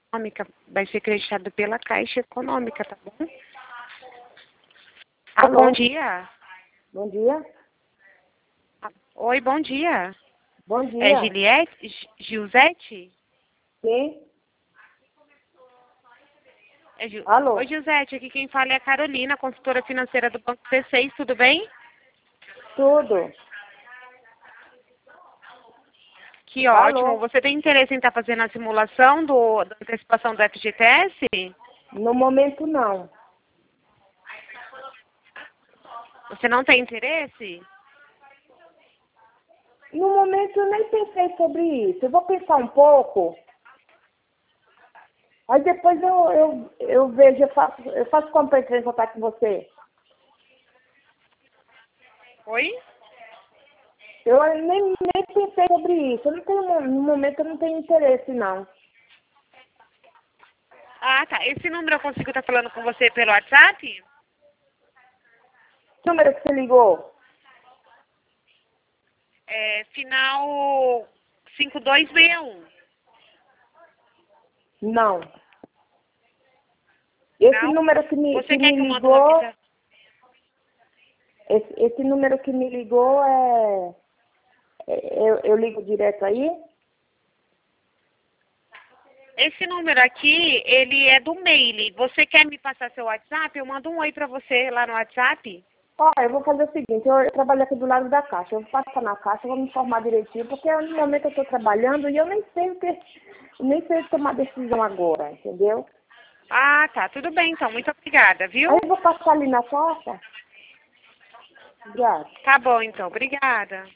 Econômica. Vai ser creditado pela Caixa Econômica, tá bom? Alô? Bom dia. Bom dia. Oi, bom dia. Bom É dia. Gilzete? Sim. É Alô? Oi, Gilzete. Aqui quem fala é a Carolina, consultora financeira do Banco C6. Tudo bem? Tudo. Que Alô? ótimo. Você tem interesse em estar fazendo a simulação da antecipação do FGTS? No momento, não. Você não tem interesse? No momento, eu nem pensei sobre isso. Eu vou pensar um pouco. Aí depois eu vejo, eu faço como para entrar em contato com você. Oi? Eu nem pensei sobre isso. Eu não tenho, no momento, eu não tenho interesse, não. Ah, tá. Esse número eu consigo estar falando com você pelo WhatsApp? Que número que você ligou? É, final 5261. Não. Esse Não? número que Você quer me que eu mande uma ligou, mensagem? esse número que me ligou eu ligo direto aí? Esse número aqui, ele é do mail. Você quer me passar seu WhatsApp? Eu mando um oi pra você lá no WhatsApp. Ó, eu vou fazer o seguinte, eu trabalho aqui do lado da caixa, eu vou passar na caixa, eu vou me informar direitinho, porque no momento eu estou trabalhando e eu nem sei tomar decisão agora, entendeu? Ah, tá. Tudo bem, então. Muito obrigada, Aí viu? eu vou passar ali na caixa. Obrigada. Tá bom, então. Obrigada.